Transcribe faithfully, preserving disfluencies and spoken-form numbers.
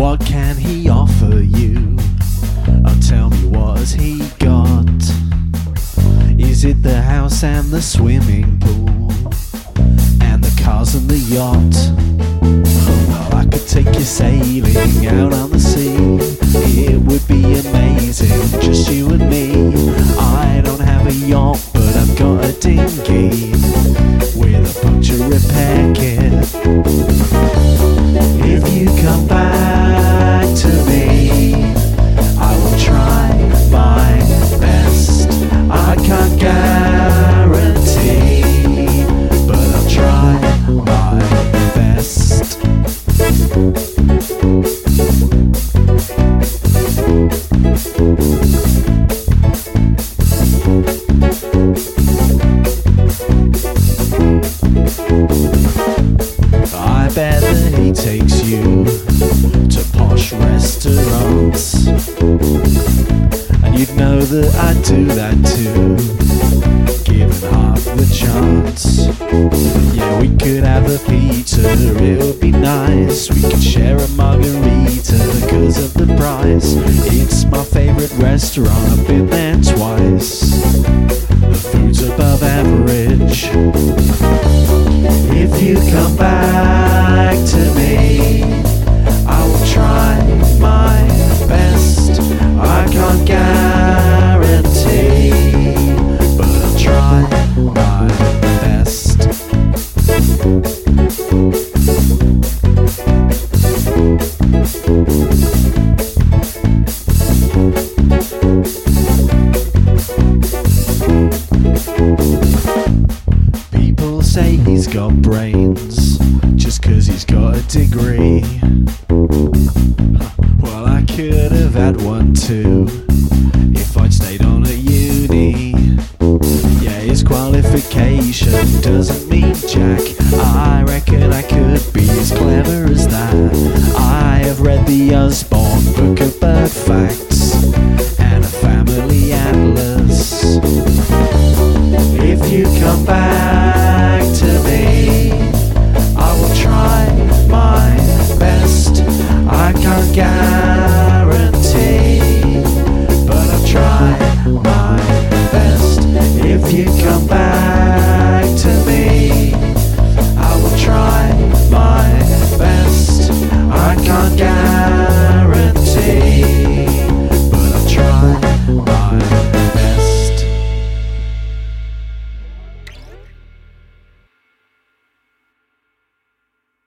What can he offer you? Oh, tell me, what has he got? Is it the house and the swimming pool and the cars and the yacht? Well, I could take you sailing out on the sea. It would be amazing, just you and me. I don't have a yacht, but I've got a dinghy with a puncture repair kit. If you come back to me, I will try my best. I can't guarantee, but I'll try my best. I bet that he takes you to posh restaurants, and you'd know that I'd do that too, given half the chance. Yeah, we could have a pizza, it would be nice. We could share a margarita because of the price. It's my favourite restaurant, I've been there twice. The food's above average. If you come back to me, I will try my best. I can't guarantee, but I'll try my best. People say he's got brains just 'cause he's got a degree. Well, I could have had one too if I'd stayed on at uni. Yeah, his qualification doesn't mean jack. I reckon